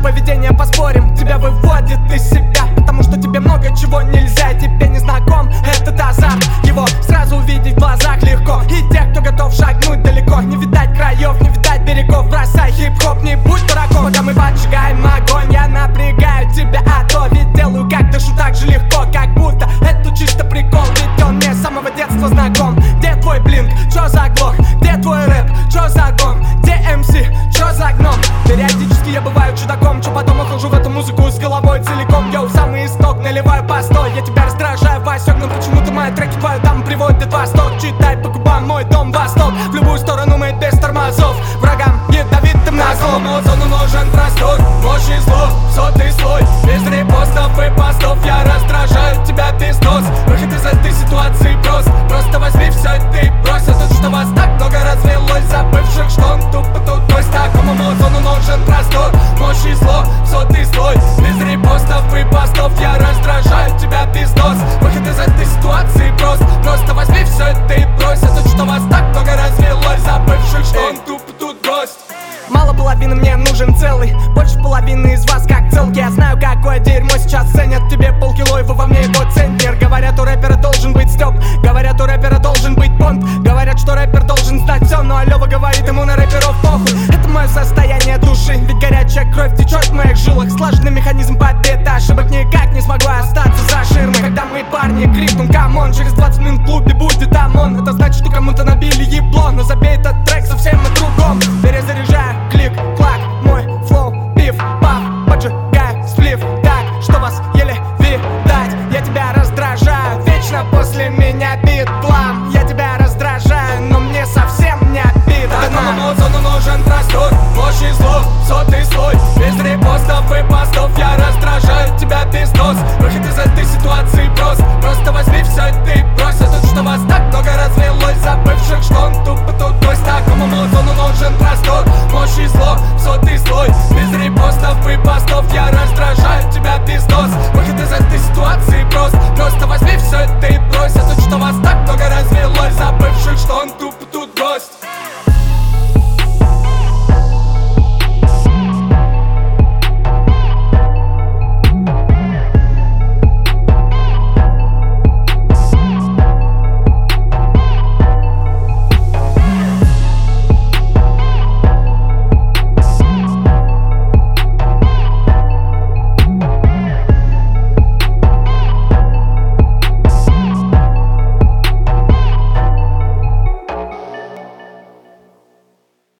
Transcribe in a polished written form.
поведение поспорим, тебя выводит из себя, потому что тебе много чего нельзя, тебе не знаком этот азарт. Его сразу увидеть в глазах легко, и тех, кто готов шагнуть далеко. Не видать краев, не видать берегов, бросай хип-хоп, не будь дураком. Пока мы поджигаем огонь, я напрягаю тебя, а то ведь делаю как дышу так же легко, как будто это чисто прикол, ведь он мне с самого детства знаком. Где твой блинк, чё за глох, где твой рэп, чё за гон, где МС, чё за гном? Периодически я бываю чудаком, чё потом ухожу в эту музыку с головой целиком. Йоу, самый исток, наливаю по 100, я тебя раздражаю, Васек, но почему-то мои треки твою даму приводят в восторг. Читай по губам мой дом восток, в любую сторону мы без тормозов, врагам ядовитым на зло. Зону нужен простор, ложь и зло, сотый слой, без репостов и постов я раздражаю тебя, ты снос. Выход из этой ситуации прост, просто возьми все ты брось. А тут что вас так много развелось, забывших, что он тупо тут гость. Такому зону нужен простор, ложь и зло, сотый слой, без репостов и постов я раздражаю тебя, ты снос. Выход из этой ситуации прост, просто возьми все ты брось. А тут что вас так много развелось, забывших, что он тупо тут гость. Мало половины, мне нужен целый, больше половины из вас как целки. Я знаю, какое дерьмо сейчас ценят, тебе полкило, его во мне его центнер. Говорят, у рэпера должен быть стёб, говорят, у рэпера должен быть понт, говорят, что рэпер должен знать все, но Лёва говорит, ему на рэперов похуй. Это мое состояние души, ведь горячая кровь течет в моих жилах. Слаженный механизм побед, ошибок никак не смогу остаться за ширмой. Когда мы парни крикнем камон, через 20 минут в клубе будет ОМОН. Это значит, что кому-то набили ебло, но забей этот трек,